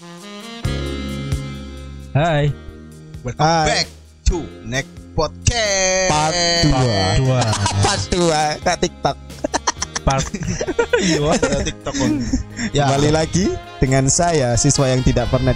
Hai. Welcome back to Next Podcast Part 2 Kak TikTok. Iya, TikTok. Ya. Kembali lagi dengan saya, siswa yang tidak pernah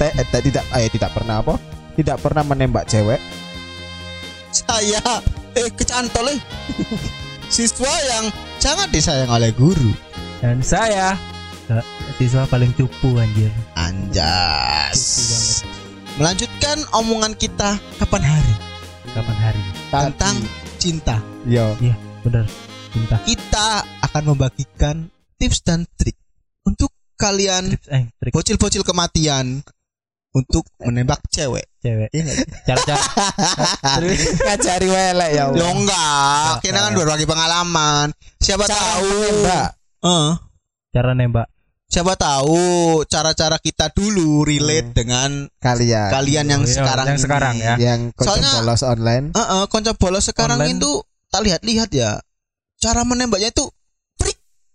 tidak pernah menembak cewek. Saya kecantol siswa yang sangat disayang oleh guru. Dan saya siswa paling cupu anjir. Anjas. Cupu banget. Melanjutkan omongan kita kapan hari tentang cinta. Yo. Iya, benar. Cinta. Kita akan membagikan tips dan trik untuk kalian Trik bocil-bocil kematian untuk menembak cewek. cewek. Cara-cara Ngajari welek ya. Ya enggak, kita kan berbagi pengalaman. Siapa tahu, Mbak. cara nembak. Siapa tahu cara-cara kita dulu relate dengan kalian yang Iya, sekarang yang ini. sekarang ya. Yang kocok Soalnya- bolos online. Konco bolos sekarang Online. itu tak lihat-lihat ya. Cara menembaknya itu prik.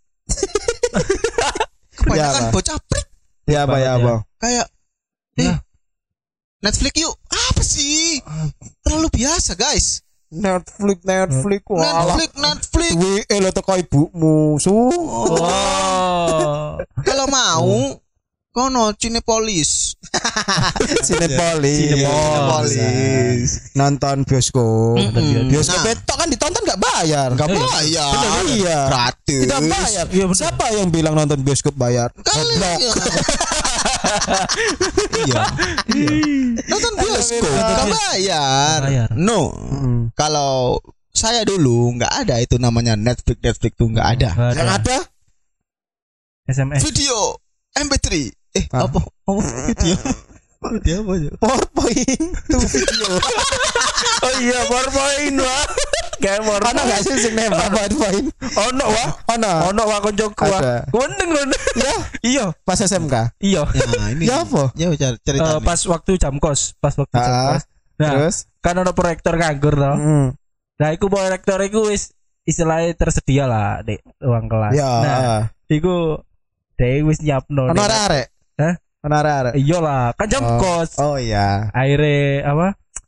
Kebanyakan Ya, apa? bocah prik. Ya apa ya apa? Kayak Ya. Netflix yuk. Apa sih? Terlalu biasa, guys. Netflix. Walah. Netflix. Duwe lo teko ibumu. Oh. Kalau mau kono Cinepolis. Sinepolis. Cinepolis. Nonton bioskop. Bioskop Nah. itu kan ditonton enggak bayar. Enggak Iya. bayar. Bener, iya. Gratis. Tidak bayar. Iya, bener. Siapa yang bilang nonton bioskop bayar? Kalian. Iya. Nonton bioskop enggak bayar. Bayar. No. Kalau saya dulu enggak ada itu namanya Netflix tuh enggak ada. Nggak Yang ada SMS. Video MP3. Ah. Apa video? Video apa ya? PowerPoint tuh video. Oh iya, PowerPoint wah. Kayak Ono PowerPoint. gak sih sing nembak PowerPoint? Ono wah. Ono Ono wah koncoku wah. Ada. Gondeng. Ya, Iya. pas SMK. Iya. Nah, ini. Ya apa? Ya cerita. Pas waktu jam kos. Nah, Terus kan ono proyektor nganggur toh. Nah, iku proyektor iku wis istilahnya tersedia lah di ruang kelas. ya. Nah, iku dhewe wis nyiapno. Ono arek. Hah? Ono arek. Iya lah, kan jam kos. Oh iya. Akhirnya apa?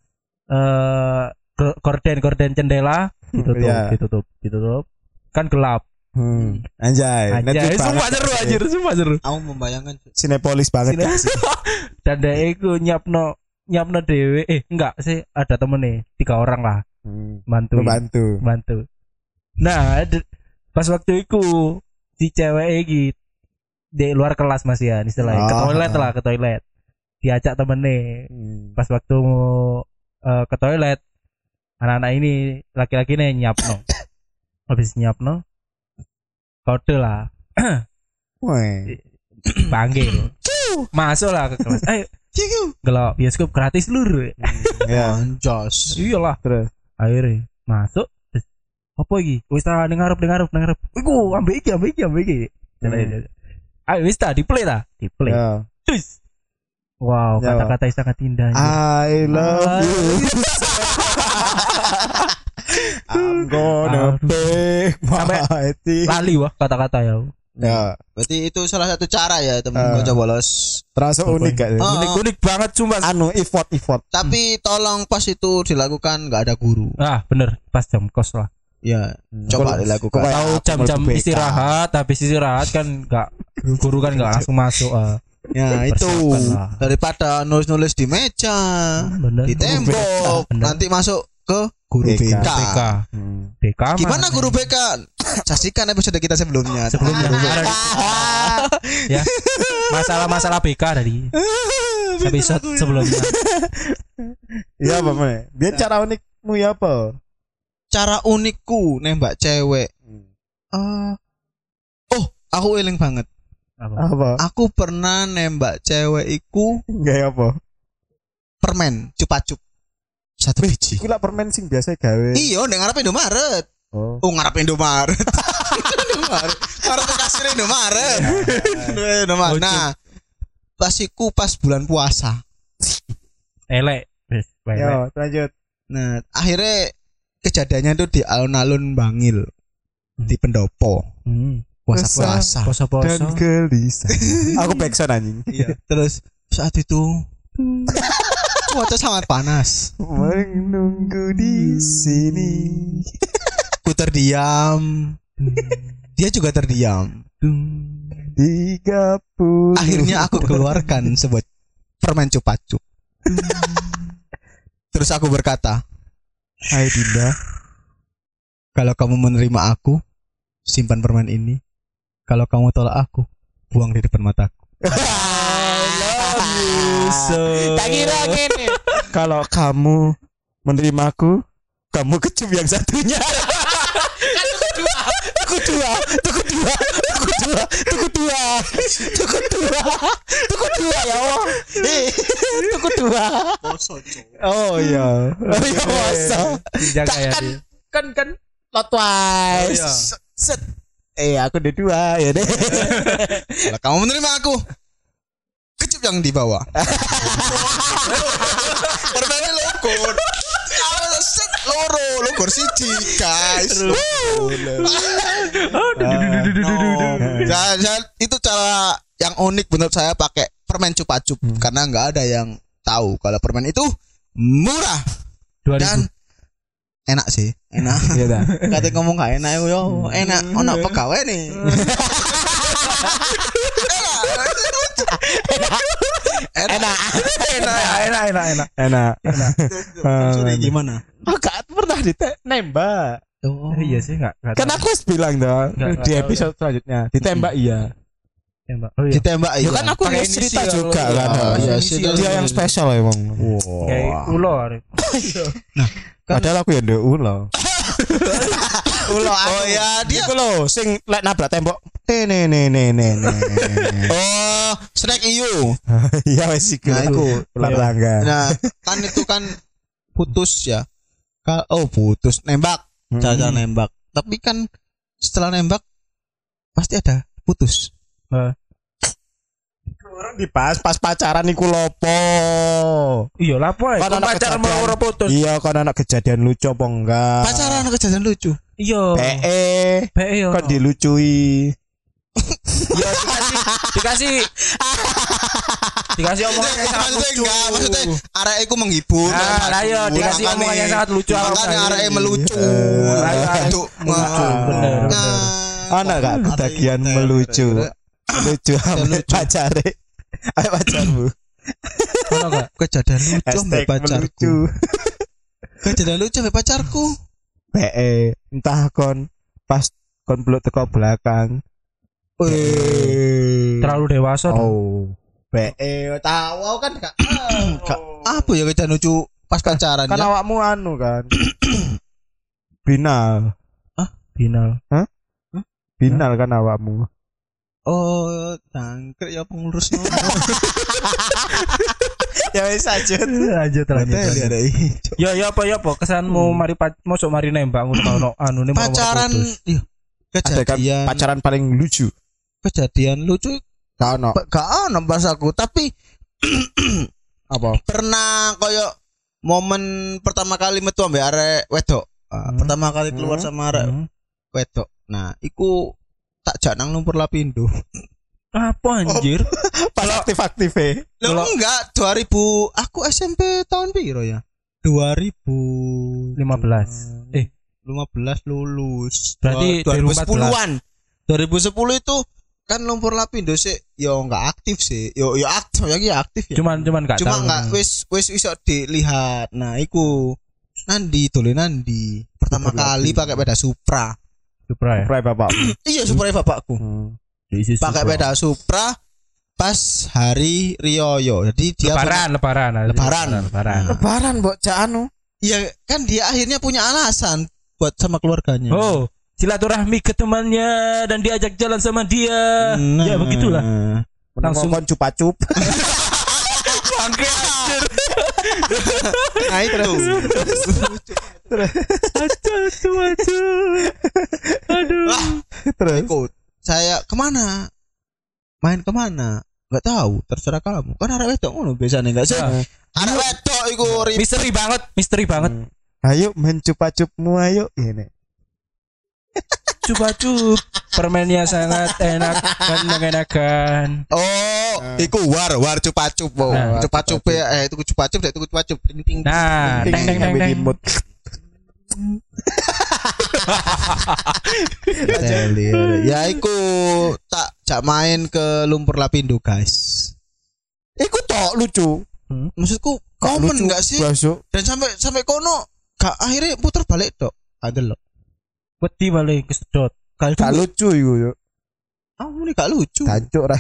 Gorden jendela Iya. ditutup. Kan gelap. Anjay. Netflix Sumpah banget. seru anjir, sumpah seru. Aku membayangkan Sinepolis banget gak sih? Dan dhewe iku nyiapno dhewe. Enggak sih, ada temen 3 orang lah. Bantu. Nah, pas waktu itu si cewek iki di luar kelas masih ya istilahnya ke toilet diajak temennya. Pas waktu ke toilet anak-anak ini laki-laki nih nyapno. Habis nyapno kode lah Woi. panggil masuk lah ke kelas. Ayo gelap bioskop gratis lur. Ya. Anjas. Iyalah. Terus Akhirnya masuk. Terus, apa iki? Wis ta dengarep. Iku ambek iki. Ayo wis ta di play. ya. Cus. Wow, Ya. kata-kata yang sangat indah. I love you. I'm gonna break Sampai my teeth. Lali wah kata-kata ya. Ya, Berarti itu salah satu cara ya temen konco bolos. terasa unik gak sih? Unik banget sumpah. Anu effort. Tapi tolong pas itu dilakukan enggak ada guru. Ah, bener, pas jam kos lah. Ya, coba dilakukan. Kayak Tahu aku jam-jam mau BK. istirahat, habis istirahat kan enggak guru kan enggak langsung masuk. Ya, itu Persiapkan lah. daripada nulis-nulis di meja, Bener. di tembok, Bener. nanti masuk ke guru BK. BK. BK. BK Gimana mana? guru BK? Saksikan episode kita sebelumnya. Sebelumnya ya. Masalah-masalah BK tadi. Episode sebelumnya. Iya apa mana? Biar cara unikmu ya apa? Cara unikku nembak cewek. Aku eling banget. Apa? Aku pernah nembak cewek iku Enggak apa? permen cupa-cup. Satu biji. Iku lah permen sing biasa gawe. Iya, nek ngarep Indomaret. Oh. Ngarep Indomaret. Indomaret. Ngarep kasir Indomaret. Indomaret. Nah, pas bulan puasa. Elek. Wis, elek. Yo, lanjut. Nah, akhirnya kejadiannya tuh di alun-alun Bangil di Pendopo. puasa dan gelisah. Aku backsound anjing. Iya. Terus saat itu cuaca sangat panas. Menunggu di sini. Ku terdiam. Dia juga terdiam. 30. Akhirnya aku keluarkan sebuah permen cupacup. Terus aku berkata, hai Dinda, kalau kamu menerima aku, simpan permen ini. Kalau kamu tolak aku, buang di depan mataku. Tak kira gini. Kalau kamu menerima aku, kamu kecup yang satunya. Tuku dua ya Allah. Tuku dua. Oh iya. Poso. Kan lot wise. Set. Aku ada dua ya deh. Kalau kamu menerima aku, kecup yang di bawah. Permennya logor. Set logor siji guys. Dan itu cara yang unik menurut saya pakai permen cupacup karena nggak ada yang tahu kalau permen itu murah 2000. Dan enak sih, enak. Iya dah. Kata ngomong gak enak yo, enak. Ono pegawai nih. Enak. Gimana? Gak pernah ditembak. Oh iya sih enggak. Kan aku bilang dong di episode selanjutnya ditembak iya. Tembak. Oh iya. Ditembak iya. Kan aku Pakai cerita inisial, juga kan. iya, Dia yang spesial emang. Kayak ulo. Nah, padahal aku ya ndek ulo. ulo oh ya dia iku lho sing lek nabrak tembok. Oh, snack iu. Ya wis iku. Nah, iku pelanggan. Nah, kan itu kan putus ya. Oh, putus nembak. Cara nembak. Tapi kan setelah nembak pasti ada putus. Orang dibahas pas pacaran iku lopo. Iya lapo ae. Pacaran mau ora putus. Iya, kan anak kejadian lucu apa enggak? Pacaran kejadian lucu. Iya. PE yo. Kan dilucui. Ya dikasih omongan yang sangat lucu. Maksudnya arek iku menghibur. Lah yo dikasih omongan yang sangat lucu. Makanya arek melucu. Untuk bener. Anak gak ketagihan melucu. Lucu sama pacare. Ayo pacarmu. Ono gak kejadian lucu mbek pacarku. Kejadian lucu mbek pacarku. PE entah kon pas kon peluk teko belakang. Terlalu dewasa. Oh. PE tahu kan gak apa ya kejadian lucu pas pacaran kan ya. Awakmu anu kan. Binal. Binal. Hah? Binal kan awakmu. Oh, tangkrik ya pengurus no. Ya wis lanjut. Ya apa kesanmu mari mosok mari nembak ngono anune mau pacaran. Iya. Kejadian pacaran paling lucu. Kejadian lucu gak ono pas aku tapi apa? Pernah koyo momen pertama kali metu ambek arek wedok. Pertama kali keluar sama arek wedok. Nah, iku tak jak nang lumpur Lapindo. Apa anjir? Pas aktif-aktif. Loh enggak, 2000 aku SMP tahun piro ya? 2015 lulus. Berarti 2010-an. 2010 itu kan lumpur Lapindo sih yo enggak aktif sih. Yo aktif ya. Cuman enggak tahu. Cuma enggak wis iso dilihat. Nah, iku Nandi pertama kali pakai sepeda Supra. Supra bapak. Iya, Supra bapakku. Pakai sepeda Supra pas hari Rioyo. Jadi dia Lebaran bocah anu. Iya, kan dia akhirnya punya alasan buat sama keluarganya. Oh, silaturahmi ke temannya dan diajak jalan sama dia. Ya begitulah. Langsung cupa-cup. Bangke anjir. Nah itu. Aduh. Terus saya kemana? Main kemana? Gak tahu, terserah kamu. Kan arek wedok ngono biasanya enggak sih? Arek wedok iku misteri banget. Ayo mencupa-cupmu ayo ini. Cupa-cup. Permennya sangat enak dan mengenakan. Oh, iku war cupa-cup. Nah, Cupa-cup ya, itu cupa-cup, itu cupa-cup. Ting. Nah, teng. Ya iku jak main ke Lumpur Lapindo, guys. Iku tok lucu. Maksudku komen enggak sih? Dan sampai kono gak akhirnya putar balik tok. Ada loh. Wedi balik kesedot. Gak lucu iku yo. Ini gak lucu. Tancuk ra.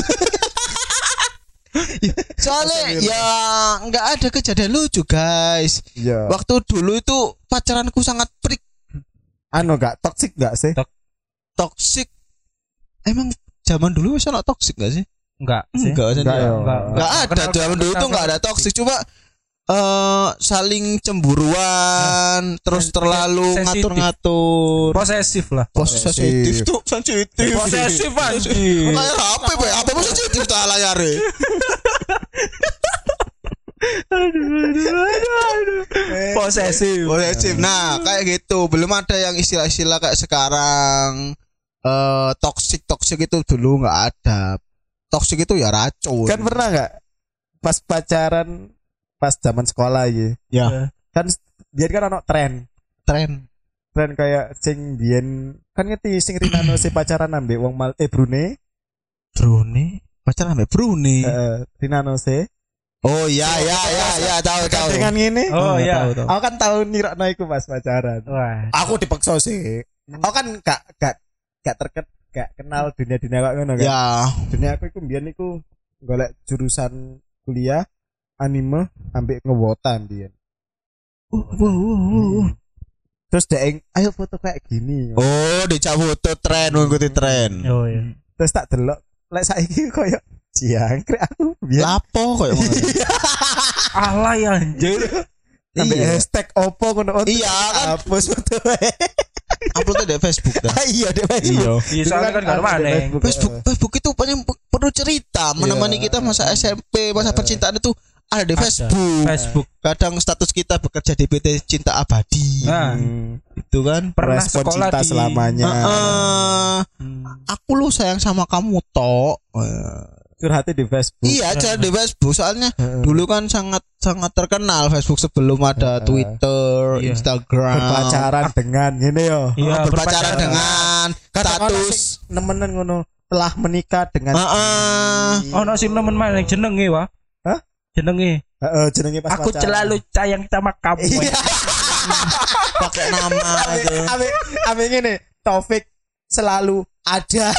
Soalnya ya nggak ada kejadian lucu, guys. Ya. Waktu dulu itu pacaranku sangat freak. Gak toksik gak sih? Toksik. Emang zaman dulu wis ana toksik gak sih? Enggak ada. Zaman dulu tuh enggak ada toksik, cuma saling cemburuan, terus terlalu ngatur-ngatur. Posesif lah. Posesif tuh sensitif. Posesif anjing. Kayak HP sensitif tuh layare. Aduh. Posesif. Nah, kayak gitu. Belum ada yang istilah-istilah kayak sekarang. Toksik itu dulu nggak ada. Toksik itu ya racun. Kan pernah nggak pas pacaran pas zaman sekolah gitu? Ya. Kan dia kan ono tren kayak sing biyen kan ngerti sing Rinano si pacaran ambek wong Brunei pacaran ambek Brunei. Rinano se. Oh ya, tahu. Dengan ngene. Oh iya. Aku kan tahu nirokno iku pas pacaran. Wah. Aku dipaksa sih. Aku kan gak kenal dunia kok ngono kan. Ya. Dunia aku iku mbiyen iku golek jurusan kuliah anime ambek ngewotan biyen. Terus dek ayo foto kayak gini. Oh, dicak foto tren, ngikuti tren. Oh iya. Terus tak delok lek saiki koyo jangkrik aku biyen. Lapo koyo ngono. Alay anjir. Ambek hashtag opo ngono. Iya kan hapus foto. Upload di Facebook dah. Iya di Facebook. Iya soalnya kan gak mana. Facebook itu perlu cerita menemani kita masa SMP, masa percintaan itu ada di Facebook. Kadang status kita bekerja di PT Cinta Abadi. Nah, itu kan pernah respon sekolah cinta selamanya. Aku lu sayang sama kamu tok. Curhatnya di Facebook. Iya, cara di Facebook soalnya dulu kan sangat terkenal Facebook sebelum ada Twitter, Instagram. Berpacaran dengan ini yo. Iya, berpacaran dengan status nemenan ngono telah menikah dengan ono sing nemen maning jenenge wae. Hah? Jenenge. Jenenge pas aku pacaran. selalu sayang sama kamu. Pakai nama itu. Ame ngene, Taufik selalu ada.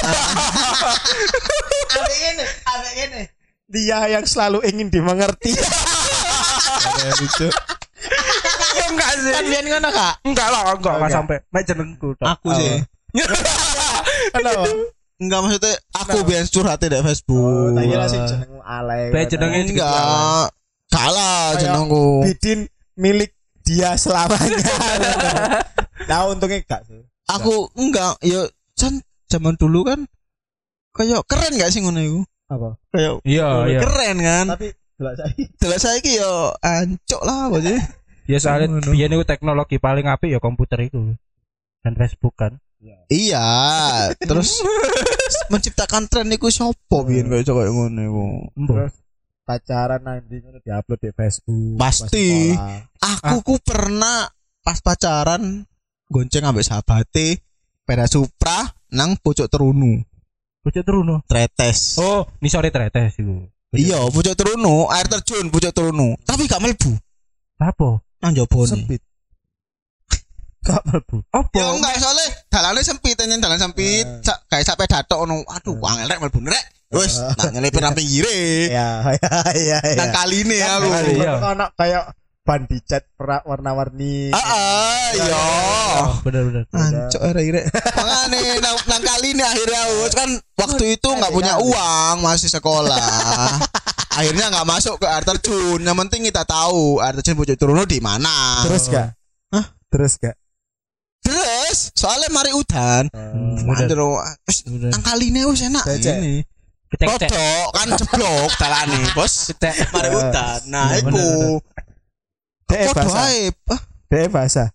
Ame ngene. Dia yang selalu ingin dimengerti. Lucu. Ya enggak sih. Kan biyen ngono, Kak? Enggak sampai. Mek jenengku tok. Aku sih. Kenapa? Enggak, maksudnya aku biasa curhat di Facebook. Tak kira sih jenengmu alay. Mek jenenge enggak. Kalah jenengku. Bidin milik dia selamanya. Nah, untungnya enggak sih. Aku enggak, ya zaman dulu kan kayak keren gak sih ngono iku? Apa? Kayak iya. Keren kan? Tapi delok saiki yo ancuk lah apa sih? Ya soalnya biyen iku teknologi paling apik ya komputer itu. Dan Facebook kan. Iya, terus menciptakan tren iku sopo biyen koyo ngono iku. Terus pacaran nanti diupload di Facebook. Pasti. Aku pernah pas pacaran gonceng ambek sahabate sepeda Supra nang Pucuk Terunu. Pucuk Terunu. Tretes. Oh, nisore tretes iku. Iya, Pucuk Terunu, air terjun Pucuk Terunu. Tapi gak mlebu. Apa? Nang jobone. Sempit. Gak mlebu. Apa? Ya enggak, soalnya dalane sempit, dalan sempit. Kayak sepeda tok ngono. Aduh, angel rek mlebu rek. Wis, tak nyelipir nang pinggire. Iya. Nang kaline aku. Ono kayak ban dicat warna-warni. Iya. Bener. Ancuk rek. Mangane nang kaline akhirnya aku kan waktu itu enggak punya uang, masih sekolah. Akhirnya enggak masuk ke air terjun. Yang penting kita tahu air terjun Pucuk Terunu di mana. Terus gak? Hah? Terus gak? Terus, soalnya mari udan. Nang kaline wis enak ini. Kodok kan jeblok dalane, Bos. Mari udan. Nah, iku. Dek bahasa.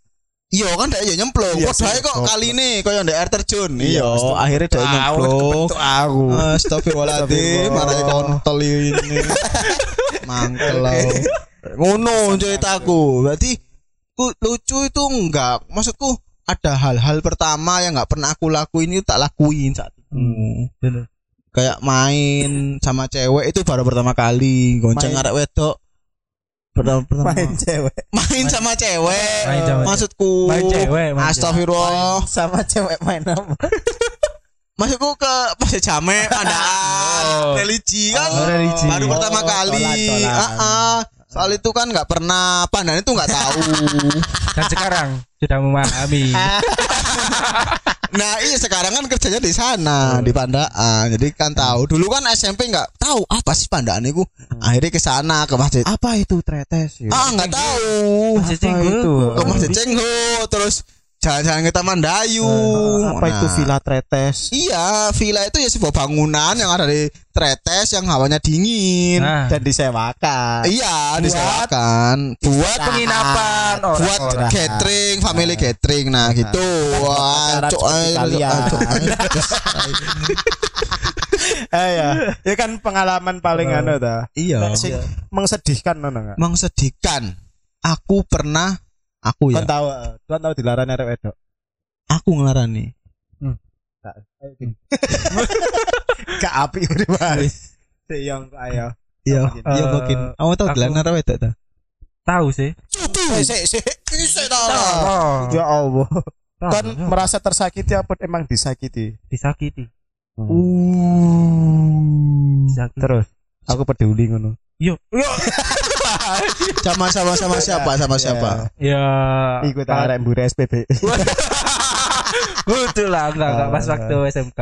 Iya kan dhek yo nyemplung. Kok dae kok kaline koyo ndek air terjun. Iya, akhirnya dhek nyemplung. Aku. Astagfirullahaladzim, marai kontol ini. Mangkel. Ngono ceritaku. Berarti lucu itu enggak. Maksudku ada hal-hal pertama yang enggak pernah aku lakuin itu tak lakuin saat itu. Bener. Kayak main sama cewek itu baru pertama kali. Gonceng arek wedok. Pertama main sama cewek maksudku main cewek astagfirullah sama cewek main apa maksudku ke pas jamek pandaan religi kan baru pertama kali soal itu kan nggak pernah pandaan itu nggak tahu dan sekarang sudah memahami. Nah iya sekarang kan kerjanya di sana di Pandaan, jadi kan tahu. Dulu kan SMP nggak tahu apa sih Pandaan itu. Akhirnya ke sana ke masjid. Apa itu tretes? Ya? Nggak tahu. Masjid Cengho. Ke Masjid Cengho, terus jalan-jalan ke Taman Dayu. Apa itu Villa Tretes? Iya, villa itu ya sebuah bangunan yang ada di Tretes yang hawanya dingin dan disewakan. Iya, disewakan buat penginapan, buat catering, family catering. Nah, gitu. Wah, ya kan pengalaman paling ta. Iya. Mengsedihkan enggak? Mengsedihkan. Aku pernah ya. Kan tahu dilarang arek wedok. Aku ngelarani. Gak api udah bahas. Yang ayo. Iya mungkin. Kamu tahu dilarang arek wedok ta? Tahu sih. Sik tahu. Ya Allah. Kan merasa tersakiti apa emang disakiti? Disakiti. Terus aku peduli ngono. Yo. Sama siapa? Ya. Ikut arek mbure SPB. Betul lah, enggak pas waktu SMK.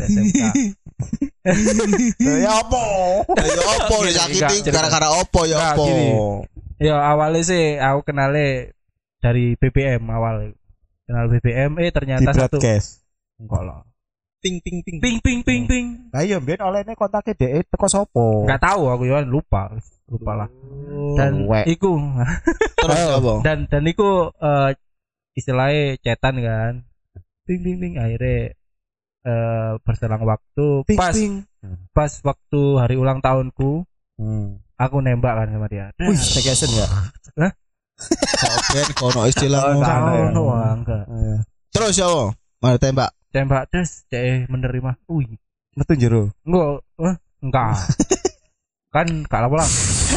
Ya apa disakiti gara-gara opo ya opo. Ya awalnya sih aku kenale dari BBM awal. Kenal BBM ternyata satu. Enggak lah. Ping. Ayo mbiyen olehne kontake dhek teko sapa? Enggak tahu aku ya lupa lah. Dan iku terus apa? Dan iku istilahnya cetan kan. Ping akhirnya berselang waktu pas waktu hari ulang tahunku aku nembak kan sama dia. Wih, staycation ya? Hah? Kono istilah enggak. Terus ya, mana tembak terus cek menerima. Metu jero. Enggak. Kan gak pulang.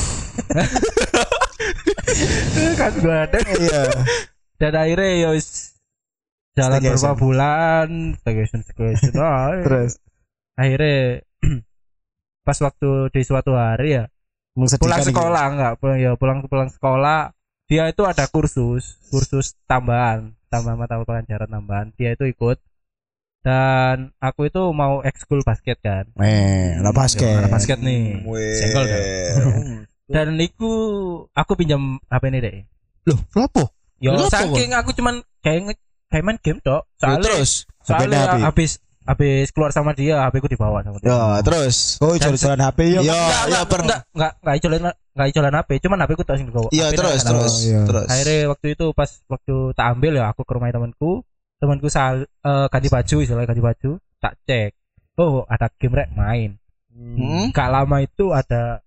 Kan gua ada. Iya. Dan akhirnya ya jalan beberapa bulan staycation. Terus akhirnya pas waktu di suatu hari ya pulang sekolah pulang sekolah dia itu ada kursus tambahan mata pelajaran tambahan dia itu ikut dan aku itu mau ekskul basket kan basket nih senggol kan dan aku pinjam HP ini deh loh kenapa? Yo saking aku cuman kayak main game tok soalnya habis keluar sama dia HP ku dibawa sama dia. Ya, terus. Jalan HP ya. Ya pernah. Enggak jalan HP, cuman HP ku tak sing dibawa. Iya, terus. Akhirnya waktu itu pas waktu tak ambil ya aku ke rumah temanku ganti baju, tak cek. Oh, ada game rek main. Gak lama itu ada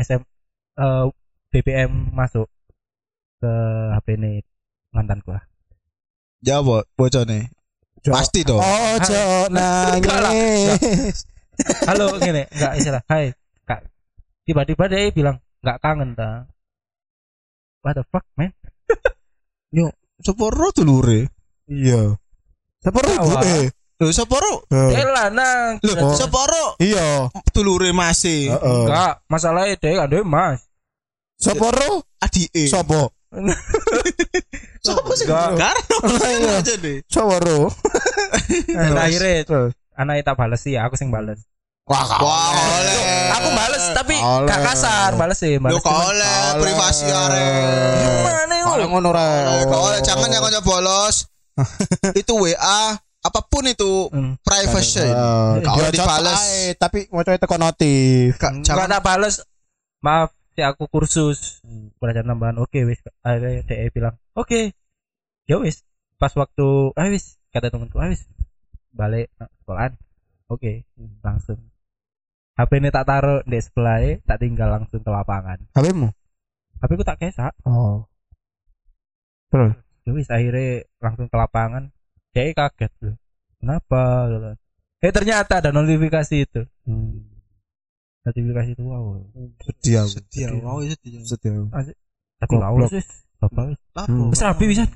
BBM masuk ke HP ini mantanku lah. Jawab bocone. Pasti dong. Ojo nangis. Halo gini, enggak istilah. Hai, Kak. Tiba-tiba dia bilang enggak kangen ta. What the fuck, man? Yo, seporo dulure. Iya. Seporo gue. Lho seporo. Lanang. Lho seporo. Iya. Dulure masih. Enggak, masalahnya dia kan Mas. Seporo adike. Sopo? Sopo sih? Karena aja deh. Seporo. Dan akhirnya terus anaknya tak bales sih, aku sing bales. Wah, oleh. Aku bales tapi gak kasar, bales sih, bales. Yo oleh privasi arek. Gimana yo? Ngono ra. Oleh jangan yang kanca bolos. Itu WA apapun itu privacy. Kalau dibales tapi mocoe teko notif. Jangan tak bales. Maaf, si aku kursus pelajaran tambahan. Oke wis. Akhirnya DE bilang, "Oke." Ya wis, pas waktu wis kata temanku wis balik sekolahan. Oke, langsung HP ini tak taruh di sebelah, tak tinggal langsung ke lapangan. HP-mu? HP ku tak kesak. Oh. Terus Wis akhirnya langsung ke lapangan. Kayak kaget loh. Kenapa? Ternyata ada notifikasi itu. Notifikasi itu wow. Sedih. Tapi wow sih. Bapak wis. Wis rapi bisa.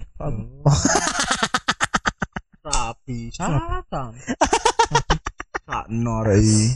Rapi. Satan. Tak norai.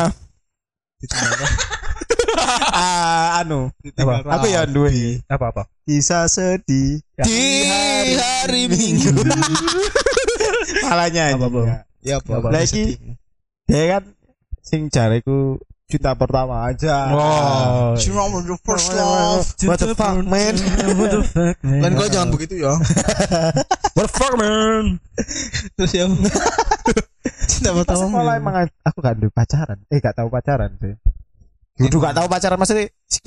Anu Aku ya duwe Apa? kisah sedih di hari Minggu. malahnya Ya apa? lagi dia kan sing jareku cinta pertama aja. Wow. You remember your first love. What the fuck man? Lan kau jangan begitu ya. What the fuck man? Terus ya. Cinta Pas pertama. sekolah emang aku gak ada pacaran. Gak tahu pacaran sih. Dulu gak tahu pacaran maksudnya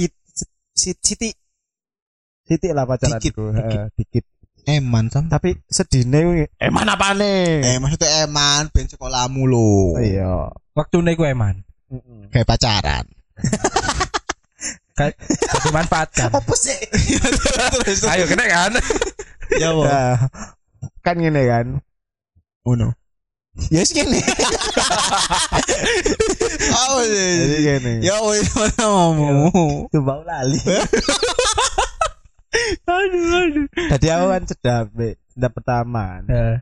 Siti lah pacaranku. Dikit. Eman sam. Tapi sedihnya eman apa nih? Maksudnya eman ben sekolahmu lo. Iya. Waktu nego eman. Kayak pacaran. Kayak dimanfaatkan. Apa sih? Terus. Ayo kena kan? Ya Nah, kan gini kan. Uno. Yes gini. Apa sih? Jadi gini. Ya wis mana mamu. Tuh bau lali. Aduh. Jadi aku kan sedap pertama.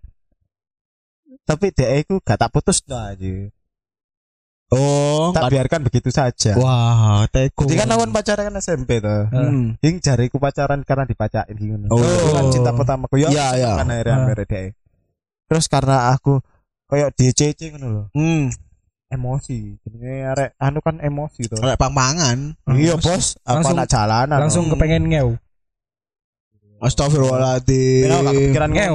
Tapi dia aku gak tak putus tuh aja. Oh, Tak biarkan begitu saja. wah, teko. Jadi kan aku pacaran kan SMP tuh. Hing jariku pacaran karena dipacain gitu. Oh. Itu kan cinta pertamaku. Iya, iya. Kan akhirnya dia. Terus karena aku kayak DCC ngono lho. Emosi. Jenenge arek anu kan emosi tuh. Oleh pang-pangan. Iya, Bos. Apa Langsung- nak jalanan. Langsung kepengen ngeu. Astagfirullahaladzim. Aku gak kepikiran Ngeu.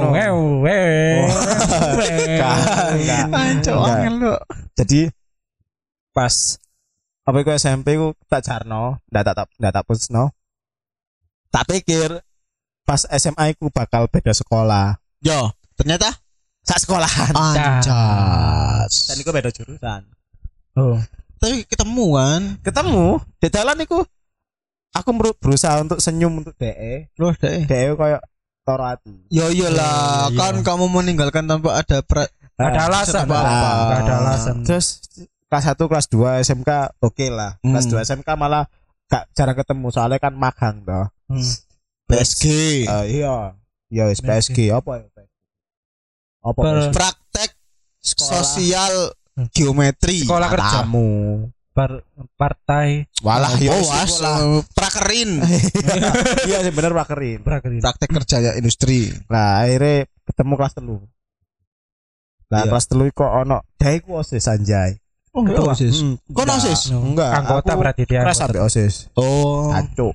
Ancok Enggak. angel lu. Jadi pas apa iku SMP ku tak jarno, ndak tak pusno. Tak pikir pas SMA ku bakal beda sekolah. Yo, ternyata Sak sekolahan. anjas. Dan iku beda jurusan. Oh. Tapi ketemu kan? Ketemu di jalan iku aku berusaha untuk senyum untuk DE. Loh, deh. DE kayak toro hati. Yo iyalah, Iya. kan kamu meninggalkan tanpa ada Ada alasan. apa-apa. Gak ada alasan. Terus kelas 1 kelas 2 SMK oke lah. Kelas 2 SMK malah gak jarang ketemu soalnya kan magang toh. PSG. Iya. Ya wis PSG apa ya? Apa Per- PSG? Praktek Sekolah. sosial geometri. Sekolah kerja. Kamu. Partai Walah ya Oh, wis was, iku lah. prakerin. Iya sih bener pakerin. Prakerin. Praktek kerja ya industri. Nah, akhirnya ketemu kelas 3. Nah, Iya. kelas 3 kok ono daiku OSIS anjay. Oh, Ketua. OSIS. Kok Enggak. OSIS? Enggak. Anggota aku berarti dia. keras sampai OSIS. Oh. Acuk.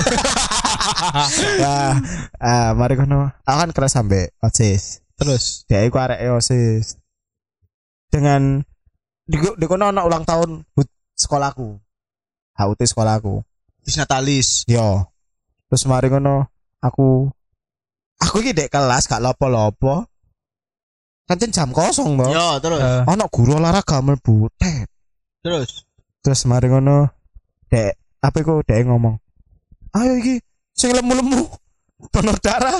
Nah, mari kono. Aku kan keras sampai OSIS. Terus Daiku arek OSIS. Dengan di kono ono ulang tahun HUT sekolahku. HUT sekolahku. bis Natalis. Yo. Terus mari ngono aku iki dek kelas gak lopo-lopo. Kan jam kosong toh. Yo, terus. Ono guru olahraga mlebu. Tet. Terus. Terus mari ngono dek apa iku dek ngomong. Ayo iki sing lemu-lemu donor darah.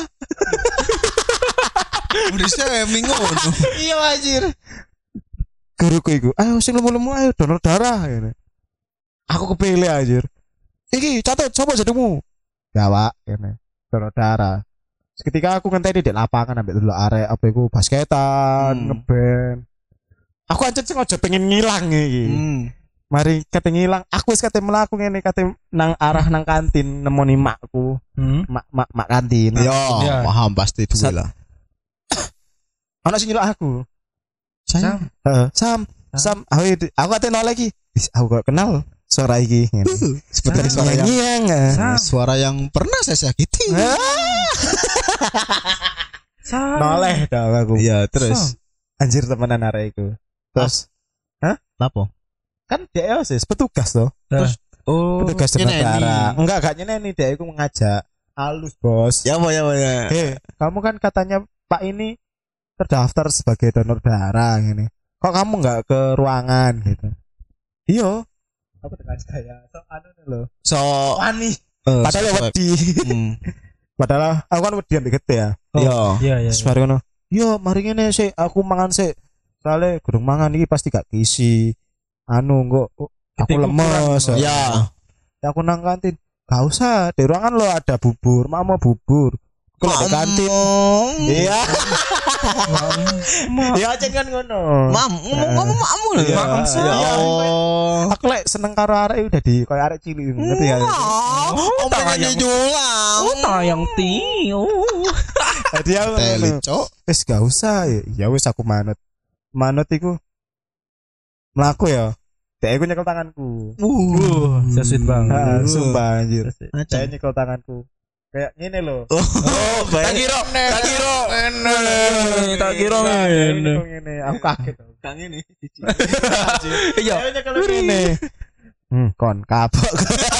Udah minggu ngono. Iya anjir. Guruku iku, ayo sing lemu-lemu ayo donor darah ngene. Aku kepilih anjir. Iki catat coba jadimu. Jawa ngene. Donor darah. Ketika aku ngenteni di lapangan ambek dulu arek apa iku basketan, ngeband. Aku aja sing aja pengen ngilang iki. Mari kate ngilang, aku wis kate mlaku ngene kate nang arah nang kantin nemoni makku. Mak kantin. Yo, Iya. paham pasti itu lah. Ono sing nyeluk aku. Saya Sam, aku kate nol lagi. Aku kok kenal suara iki ngene. seperti suara yang yang suara yang pernah saya sakiti. noleh dong aku. Iya, terus. Anjir temenan arek iku. Terus Lapo? kan dia OSIS petugas toh. Terus Oh, Petugas negara. Enggak gak nyeneni dia iku mengajak. Halus, Bos. Ya, apa ya. Kamu kan katanya Pak ini terdaftar sebagai donor darah gini. Kok kamu nggak ke ruangan gitu? Iya. Aku dengan saya. So anu lho. So wani. Padahal wedi. Padahal aku kan wedi ambek gede ya. Iya. Semari ngono. Yo mari ngene sik aku mangan sik. Soale gurung mangan iki pasti gak gizi. Anu kok aku lemes. Ya. Aku nang kantin. Gak usah, di ruangan lo ada bubur, mau bubur. Kalau di kantin. Iya. Ya aja kan ngono. Ngomong mamu lho. Ya. Aku lek seneng karo arek udah di koyo arek cilik ngerti ya. Omongane julang. Tayang ti. Dia wis gak usah ya wis aku manut. Manut iku mlaku ya. Dek aku nyekel tanganku. So sweet banget. Sumpah anjir. Saya nyekel tanganku. Kayak ngene lho. Tak kira ngene. Aku kaget. Kang ngene. Iya. Nyekel ngene. Kon kapok.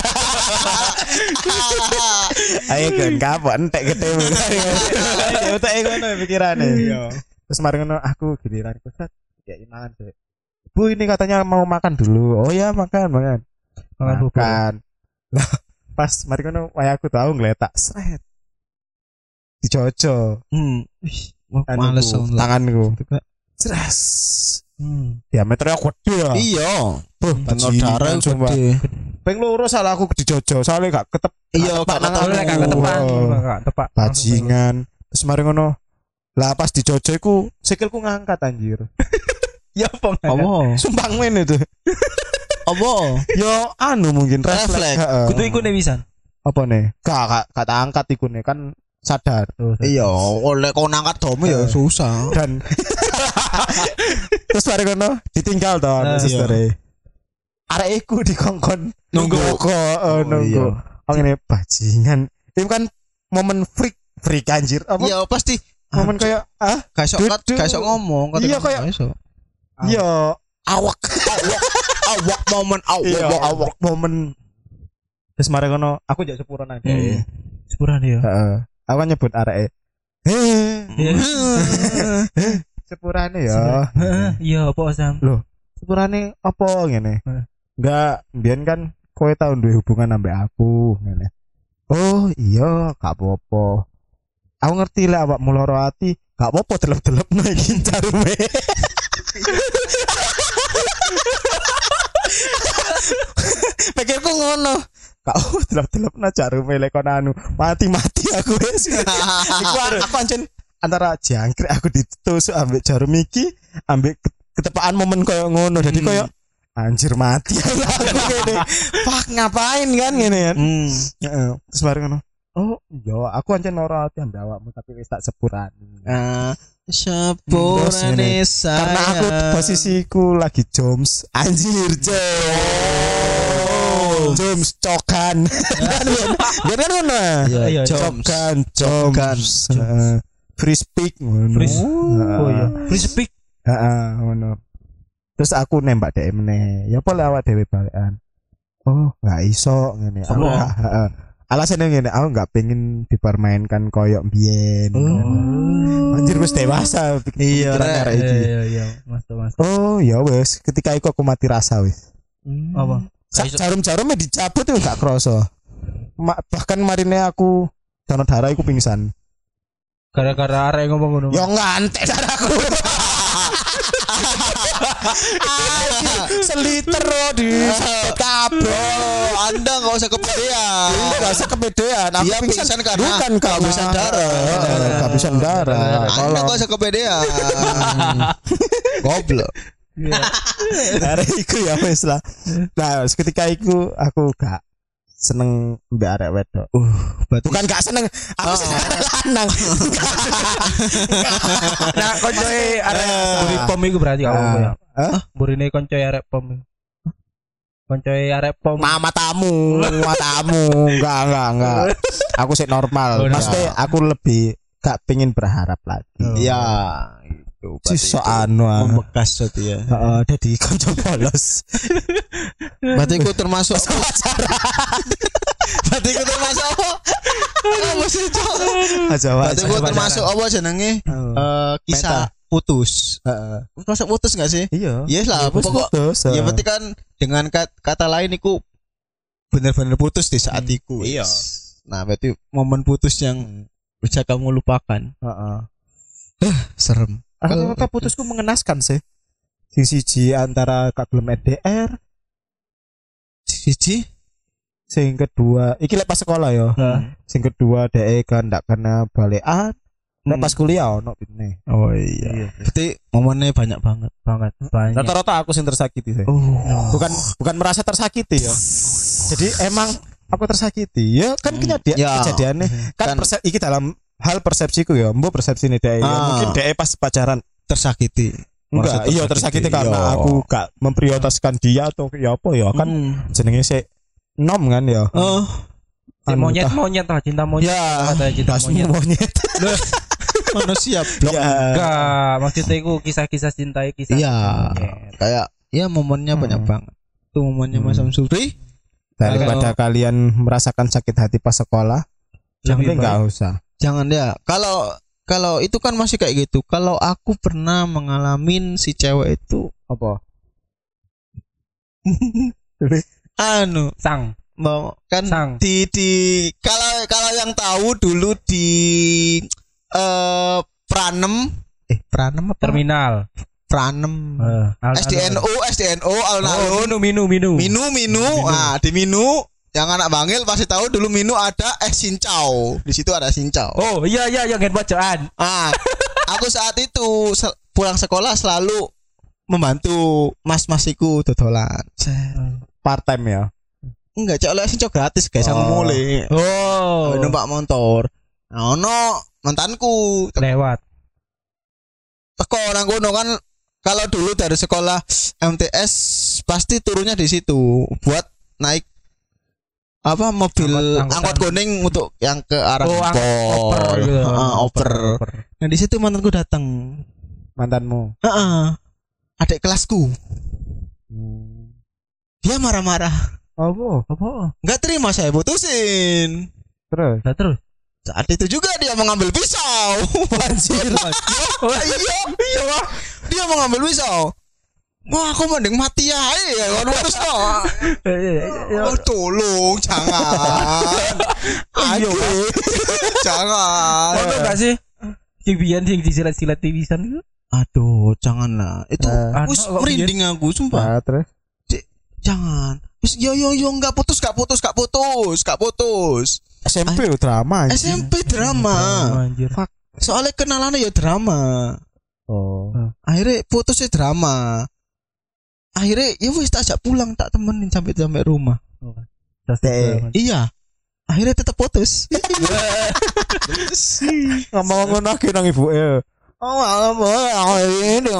Ayo kon kapok entek ketemu. Ya utek ngono pikirane. Terus mari ngono aku giliran kusat ya imangan sih. Bu ini katanya mau makan dulu. Oh ya makan. Makan. Lah pas mari ngono wae aku tahu ngletak sret. Dijojo. Males tanganku. Ceras. Diameternya gede ya. Iya. Donor darah gede. Peng loro salah aku dijojo, soalnya gak ketep. Iya, gak ketepak. Bajingan. Terus mari ngono. Lah pas dijojo iku sikilku ngangkat anjir. Ya apa? Sumpah men itu. Apa? Yo anu mungkin refleks. Kudu iku ne pisan. Apa nih? Gak angkat iku nih kan sadar. Iya, oleh kau ngangkat domu ya susah. Dan terus mari ngono ditinggal to sistere. Arek iku dikongkon nunggu. Oh ngene bajingan. Itu kan momen freak anjir. Apa? Iya pasti. Momen kayak gak iso ngomong. Iya kayak iya awak momen terus mari ngono aku jak sepuran aja sepuran ya aku nyebut arek sepurane ya iya apa Sam lho sepurane apa ngene enggak mbiyen kan kowe tau duwe hubungan ambek aku ngene oh iya gak apa-apa aku ngerti lah awakmu loro ati gak apa-apa delep-delepno iki jarume pikirku ngono kau delep-delepno jarume lek kono anu mati-mati aku wis iku aku pancen antara jangkrik aku ditusuk ambek jarum iki ambek ketepaan momen koyo ngono dadi koyo anjir mati aku ngene pak ngapain kan ngene kan heeh terus bareng ngono oh iya aku ancen ora ati ambek awakmu tapi wis tak sepurani sepurane saya karena aku posisiku lagi joms anjir joms cokan biar kan ngono joms free speak ngono oh iya free speak ngono terus aku nembak DM meneh ya apa lewat dhewe balekan oh enggak iso ngene alasannya ngene aku enggak pengen dipermainkan koyok mbiyen anjir wis dewasa pikiran arek iki iya mas oh ya wis ketika iku aku mati rasa wis apa jarum-jarumnya dicabut itu enggak kroso bahkan marine aku donor darah iku pingsan gara-gara arek ngomong ngono ya ngantek darahku seliter di kabel Anda gak usah kepedean aku pingsan karena bukan kehabisan darah Anda gak usah kepedean goblok hari iku ya wis lah nah ketika iku aku gak seneng mbak arek wedok bukan gak seneng aku seneng lanang nah koncoe arek buri pom iku berarti kamu ya burine koncoe arek pom koncoe arek pom matamu enggak aku sih normal maksudnya aku lebih gak pengen berharap lagi ya itu si anu membekas itu ya jadi konco polos berarti aku termasuk berarti aku termasuk apa sih, Cok. Berarti gue termasuk apa jenenge? Kisah putus. Masuk putus enggak sih? Iya. Yes lah, pokok putus. Ya berarti kan dengan kata lain iku benar-benar putus di saat iku. Iya. Nah, berarti momen putus yang bisa kamu lupakan. Serem. Kata putusku mengenaskan sih. Siji antara kak belum EDR. Siji sing kedua iki lek pas sekolah ya. Sing kedua dhek kan ndak kena balekan. Nek pas kuliah ono pine. Oh iya. Berarti momennya banyak banget. Rata-rata aku sing tersakiti sih. Bukan merasa tersakiti ya. Jadi emang aku tersakiti. Ya kan kejadiannya kan iki dalam hal persepsiku ya. Mbok persepsi nih dhek. Mungkin dhek pas pacaran tersakiti. Enggak, iya tersakiti karena aku gak memprioritaskan dia atau ya apa ya kan jenenge sik nom kan ya. Monyet lah, cinta monyet. Ya, cinta monyet. Manusia blok. Enggak, maksudnya itu kisah-kisah cinta kisah. Iya. Kayak momennya banyak banget. Itu momennya Mas Samsuri. Daripada kalian merasakan sakit hati pas sekolah, jangan enggak usah. Jangan ya. Kalau itu kan masih kayak gitu. Kalau aku pernah mengalami si cewek itu apa? Sang. Mau kan sang. Di kalau yang tahu dulu di Pranem apa? Terminal. Pranem. SDNO alun-alun. Minu. Ah, di Minu. Yang anak Bangil pasti tahu dulu Minu ada Sincau. Di situ ada Sincau. Oh iya yang head bacaan. Aku saat itu pulang sekolah selalu membantu mas-masiku dodolan. Part time ya. Enggak, Cok, oleh Sincau gratis guys sama mulai. Numpak motor. Ono mantanku lewat. Teko nang kono kan kalau dulu dari sekolah MTS pasti turunnya di situ buat naik mobil angkot kuning untuk yang ke arah oper. Nah di situ mantanku datang. Mantanmu? Adik kelasku. Dia marah-marah. Apa? Nggak terima saya putusin. Terus? Saat itu juga dia mengambil pisau. Anjir. Iya. Dia mengambil pisau. Wah, aku mending mati aja ya kalau terus tolong jangan. Ayo. Jangan. Ono enggak sih? Cibian sing disilat-silat tiwisan itu? Aduh, janganlah. Itu merinding aku sumpah. Terus jangan. Yo enggak putus. SMP drama. SMP drama. Anjir. Soalnya kenalannya ya drama. Akhirnya putusnya drama. Akhirnya ya wis tak ajak pulang, tak temenin sampai rumah. Iya. Akhirnya tetap putus. Ngomong lagi nang ibuke. Ini.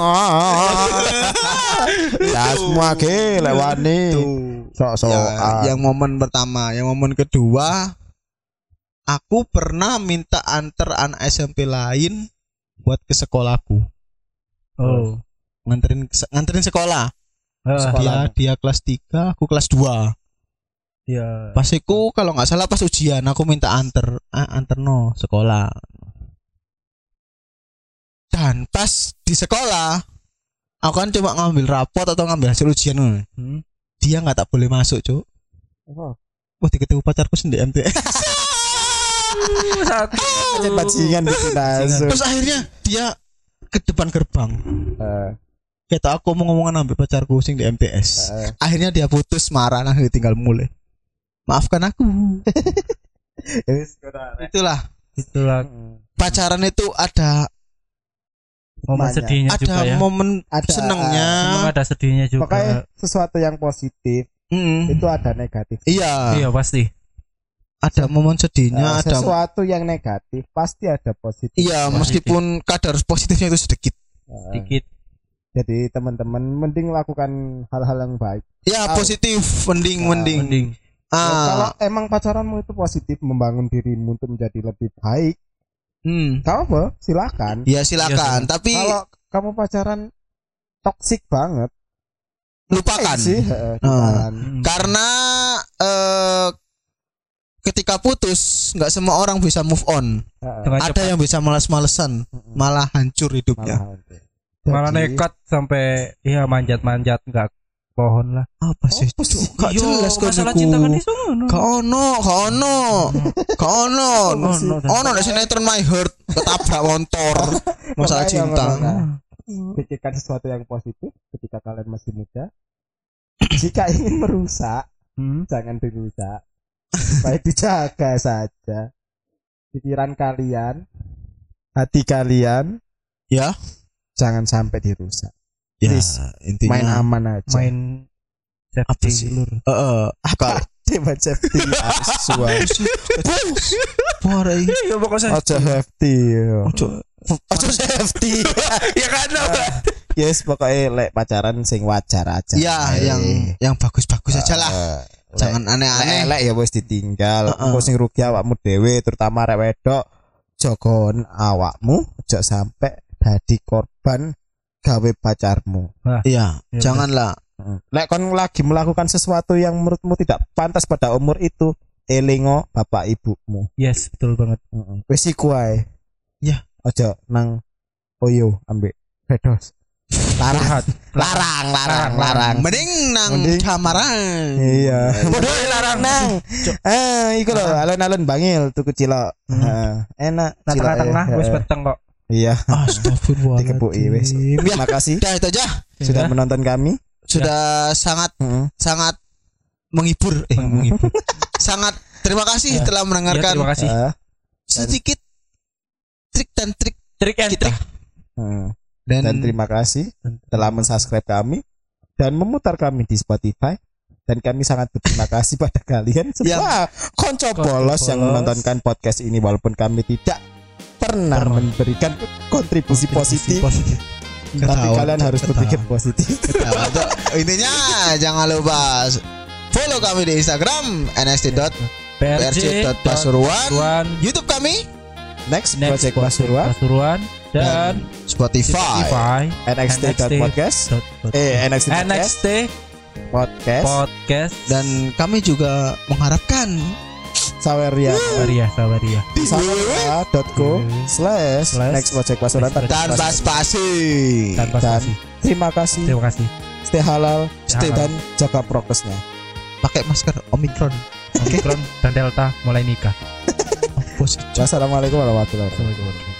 Ya semua ke lewani. Yang momen pertama, yang momen kedua, aku pernah minta antar anak SMP lain buat ke sekolahku. Nganterin sekolah. Dia kelas 3, aku kelas 2. Iya. Pas iku kalau nggak salah pas ujian aku minta anter no sekolah. Dan pas di sekolah aku kan cuma ngambil rapot atau ngambil hasil ujian. Dia nggak tak boleh masuk, Cuk. Wah, diketemu pacarku sendiri MTS. Bajingan gitu. Terus akhirnya dia ke depan gerbang. Kata aku mau ngomongan sampai pacarku sing di MTS. Akhirnya dia putus, marah, nah ditinggal mulai. Maafkan aku. Itulah. Pacaran itu ada momen sedihnya ada juga ya. Momen senengnya. Ada sedihnya juga. Makanya sesuatu yang positif itu ada negatif. Iya pasti. Ada momen sedihnya, ada sesuatu yang negatif pasti ada positif. Iya, meskipun kadar positifnya itu sedikit. Jadi teman-teman mending lakukan hal-hal yang baik. Ya, positif, mending. Kalau emang pacaranmu itu positif, membangun dirimu untuk menjadi lebih baik. Apa? Silakan. Ya silakan. Tapi kalau kamu pacaran toksik banget, lupakan. Sih, karena ketika putus nggak semua orang bisa move on. Ada yang bisa malas-malesan, malah hancur hidupnya. Malah nekat sampai ya manjat-manjat nggak pohon lah. Apa sih? Gak jelas kok masalah cinta kan iso ngono. Gak ono nek sinetron My Heart ketabrak motor. Masalah cinta. Pikirkan sesuatu yang positif ketika kalian masih muda. Jika ingin merusak, jangan dirusak. Supaya dijaga saja pikiran kalian, hati kalian, ya, jangan sampai dirusak. Ya, intinya main aman aja. Main safety lur. Apa? Main safety asuhan. Pore. Ya pokoknya aja safety. Ojo safety. Ya kan. Yes, pokoknya lek pacaran sing wajar aja. Ya, yang bagus-bagus aja lah. Jangan aneh-aneh. Lek ya wis ditinggal. Engko sing rugi awakmu dhewe, terutama arek wedok. Jogon awakmu aja sampai dadi korban gawe pacarmu. Iya, janganlah. Lek kon lagi melakukan sesuatu yang menurutmu tidak pantas pada umur itu, elingo bapak ibumu. Yes, betul banget. Wis iku ae. Ya, aja nang oyo ambek bedos. Larang. Mending nang kamaran. Iya. Bodoh larang nang. Iku lho, alun-alun Bangil tuku cilok. Enak. Tengah-tengah wis peteng kok. Iya. Astagfirullah. Dikepuki wis. Terima kasih. Itu aja. Sudah menonton kami. Sudah sangat menghibur. Sangat terima kasih telah mendengarkan. Terima kasih. Sedikit trik and trik. Dan terima kasih telah mensubscribe kami dan memutar kami di Spotify. Dan kami sangat berterima kasih pada kalian semua konco polos yang menontonkan podcast ini walaupun kami tidak pernah memberikan kontribusi positif. Tapi kalian harus berpikir positif. Intinya jangan lupa follow kami di Instagram nxt.prc.pasuruan, YouTube kami Next Project Pasuruan dan Spotify nxt.podcast NXT podcast dan kami juga mengharapkan Saweria di saweria.co/nextprojectpasuruan tanpa spasi. Dan terima kasih. Stay halal, dan jaga prokesnya. Pakai masker Omicron dan Delta mulai nikah. Wassalamualaikum warahmatullahi wabarakatuh.